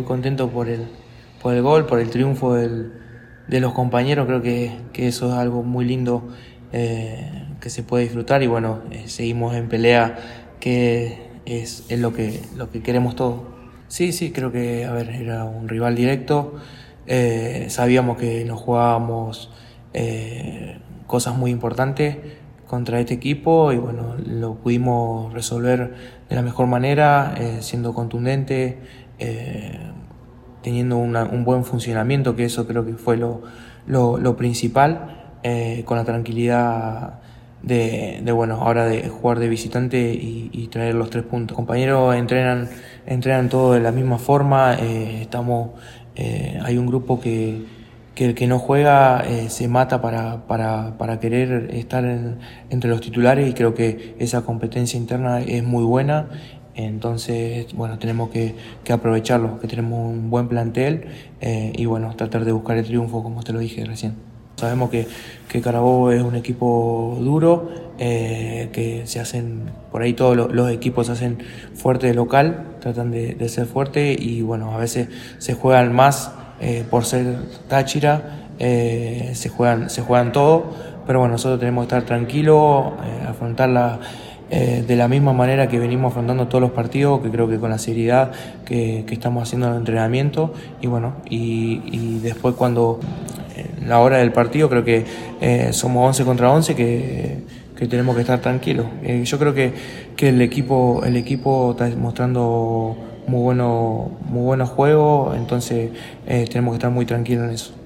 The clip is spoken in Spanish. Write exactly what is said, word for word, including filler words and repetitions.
contento por el, por el gol, por el triunfo del, de los compañeros. Creo que, que eso es algo muy lindo eh, que se puede disfrutar y bueno, eh, seguimos en pelea, que es, es lo que, lo que queremos todos. Sí, sí, creo que a ver, era un rival directo, eh, sabíamos que nos jugábamos eh, cosas muy importantes contra este equipo y bueno, lo pudimos resolver de la mejor manera, eh, siendo contundente, eh, teniendo una, un buen funcionamiento, que eso creo que fue lo, lo, lo principal, eh, con la tranquilidad de, de bueno, ahora de jugar de visitante y, y traer los tres puntos. Los compañeros entrenan, entrenan todos de la misma forma, eh, estamos, eh, hay un grupo que que el que no juega eh, se mata para, para, para querer estar en, entre los titulares y creo que esa competencia interna es muy buena. Entonces, bueno, tenemos que, que aprovecharlo, que tenemos un buen plantel eh, y bueno, tratar de buscar el triunfo, como te lo dije recién. Sabemos que, que Carabobo es un equipo duro, eh, que se hacen, por ahí todos los, los equipos se hacen fuerte de local, tratan de, de ser fuertes y bueno, a veces se juegan más eh, por ser Táchira, eh, se juegan, se juegan todo, pero bueno, nosotros tenemos que estar tranquilos, eh, afrontarla eh, de la misma manera que venimos afrontando todos los partidos, que creo que con la seriedad que, que estamos haciendo en el entrenamiento y bueno, y, y después cuando en la hora del partido creo que eh, somos once contra once que, que tenemos que estar tranquilos. Eh, yo creo que, que el equipo el equipo está mostrando muy bueno muy buenos juegos, entonces eh, tenemos que estar muy tranquilos en eso.